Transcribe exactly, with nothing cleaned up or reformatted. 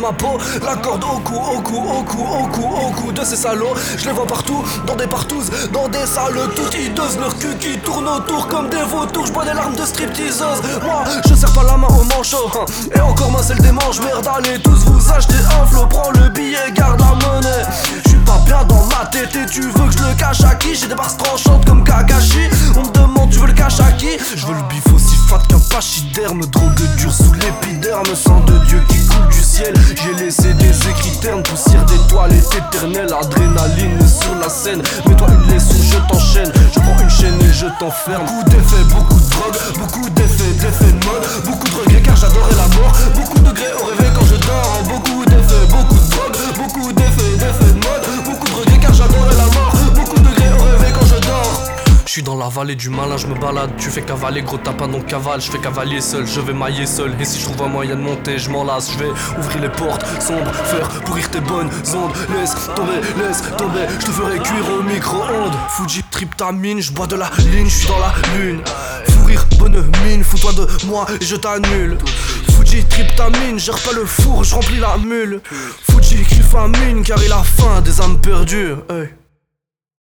ma peau. La corde au cou, au cou, au cou, au cou, au cou de ces salauds. Je les vois partout, dans des partouzes, dans des salles toutes hideuses. Leur cul qui tourne autour comme des vautours. Je bois des larmes de stripteaseuses. Moi, je serre pas la main au manchot, hein. Et encore moins celle des manches. Merde, allez tous vous acheter un flot. Prends le billet, garde la monnaie. J'suis pas bien dans ma tête et tu veux que je le cache à qui? J'ai des barres tranchantes comme Kakashi. On me demande tu veux le cache à qui? Je veux le bif aussi fat qu'un pachyderme. Drogue dure sous l'épiderme. Sang de Dieu qui coule du ciel. J'ai laissé des écrits ternes. Poussière d'étoiles est éternelle. Adrénaline sur la scène. Mets-toi une leçon, je t'enchaîne. Je prends une chaîne et je t'enferme. Beaucoup d'effets, beaucoup de drogue. Beaucoup d'effets, d'effets de mode. Beaucoup de regrets car j'adorais la mort. Beaucoup de grès au réveil quand je dors. Beaucoup d'effets, beaucoup de drogue. Beaucoup d'effets, d'effets de mode. Beaucoup de regrets car j'adorais la mort. Beaucoup de grès au réveil quand je dors. Je suis dans la vallée du malin, je me balade. Tu fais cavaler, gros tapin donc cavale. Je fais cavalier seul, je vais mailler seul. Et si je trouve un moyen de monter, je m'en lasse. Je vais ouvrir les portes sombres, faire pourrir tes bonnes ondes. Laisse tomber, laisse tomber, je te ferai cuire au micro-ondes. Fuji tryptamine, je bois de la ligne, je suis dans la lune. Fou rire, bonne mine, fous-toi de moi et je t'annule. Fuji tryptamine, gère pas le four, je remplis la mule. Fuji qui famine car il a faim des âmes perdues. Hey.